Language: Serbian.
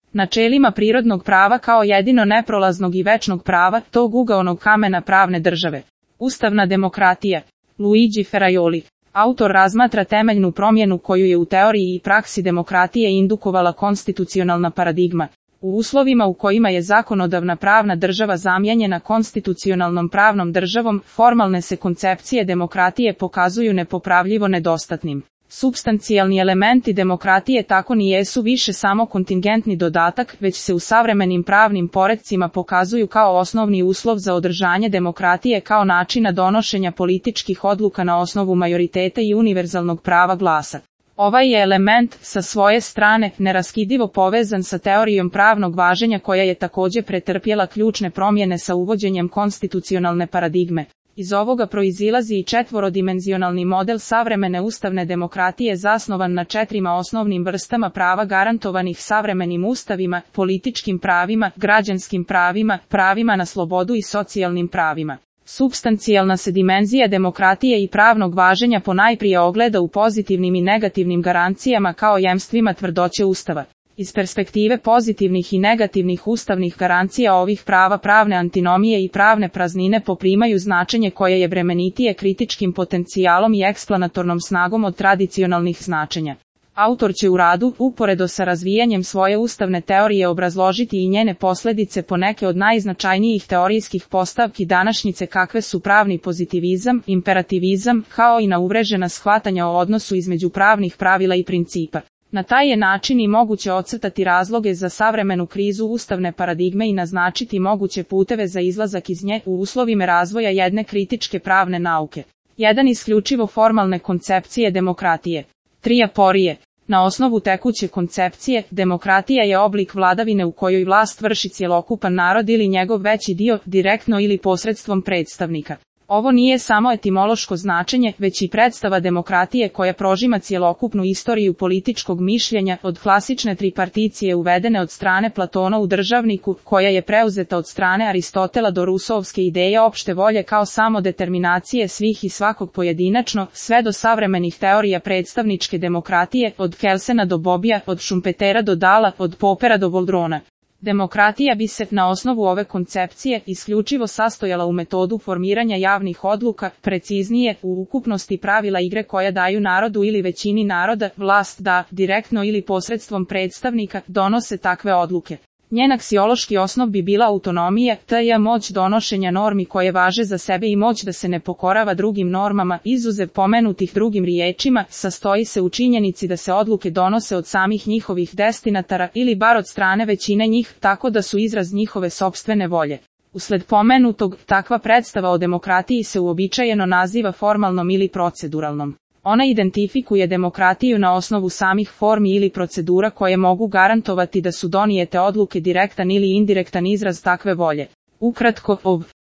načelima prirodnog prava kao jedino neprolaznog i večnog prava, tog ugaonog kamena pravne države. Ustavna demokratija. Luigi Ferrajoli. Autor razmatra temeljnu promjenu koju je u teoriji i praksi demokratije indukovala konstitucionalna paradigma. U uslovima u kojima je zakonodavna pravna država zamijenjena konstitucionalnom pravnom državom, formalne se koncepcije demokratije pokazuju nepopravljivo nedostatnim. Supstancijalni elementi demokratije tako ni jesu više samo kontingentni dodatak, već se u savremenim pravnim poretcima pokazuju kao osnovni uslov za održanje demokratije kao načina donošenja političkih odluka na osnovu majoriteta i univerzalnog prava glasa. Ovaj je element, sa svoje strane, neraskidivo povezan sa teorijom pravnog važenja koja je također pretrpjela ključne promjene sa uvođenjem konstitucionalne paradigme. Iz ovoga proizilazi i četvorodimenzionalni model savremene ustavne demokratije zasnovan na 4 osnovnim vrstama prava garantovanih savremenim ustavima, političkim pravima, građanskim pravima, pravima na slobodu i socijalnim pravima. Supstancijalna se dimenzija demokratije i pravnog važenja ponajprije ogleda u pozitivnim i negativnim garancijama kao jamstvima tvrdoće Ustava. Iz perspektive pozitivnih i negativnih ustavnih garancija ovih prava pravne antinomije i pravne praznine poprimaju značenje koje je bremenitije kritičkim potencijalom i eksplanatornom snagom od tradicionalnih značenja. Autor će u radu, uporedo sa razvijanjem svoje ustavne teorije, obrazložiti i njene posljedice po neke od najznačajnijih teorijskih postavki današnjice kakve su pravni pozitivizam, imperativizam, kao i na uvrežena shvatanja o odnosu između pravnih pravila i principa. Na taj je način i moguće ocrtati razloge za savremenu krizu ustavne paradigme i naznačiti moguće puteve za izlazak iz nje u uslovima razvoja jedne kritičke pravne nauke. 1. Isključivo formalne koncepcije demokratije. 3. Aporije. Na osnovu tekuće koncepcije, demokratija je oblik vladavine u kojoj vlast vrši cjelokupan narod ili njegov veći dio, direktno ili posredstvom predstavnika. Ovo nije samo etimološko značenje, već i predstava demokratije koja prožima cjelokupnu istoriju političkog mišljenja, od klasične triparticije uvedene od strane Platona u Državniku, koja je preuzeta od strane Aristotela, do Rusovske ideje opšte volje kao samodeterminacije svih i svakog pojedinačno, sve do savremenih teorija predstavničke demokratije, od Kelsena do Bobija, od Schumpetera do Dalla, od Popera do Boldrona. Demokratija bi se, na osnovu ove koncepcije, isključivo sastojala u metodu formiranja javnih odluka, preciznije, u ukupnosti pravila igre koja daju narodu ili većini naroda vlast da, direktno ili posredstvom predstavnika, donose takve odluke. Njen aksiološki osnov bi bila autonomija, t.j. moć donošenja normi koje važe za sebe i moć da se ne pokorava drugim normama, izuzev pomenutih drugim riječima, sastoji se u činjenici da se odluke donose od samih njihovih destinatara ili bar od strane većine njih, tako da su izraz njihove sopstvene volje. Usled pomenutog, takva predstava o demokratiji se uobičajeno naziva formalnom ili proceduralnom. Ona identifikuje demokratiju na osnovu samih formi ili procedura koje mogu garantovati da su donijete odluke direktan ili indirektan izraz takve volje. Ukratko,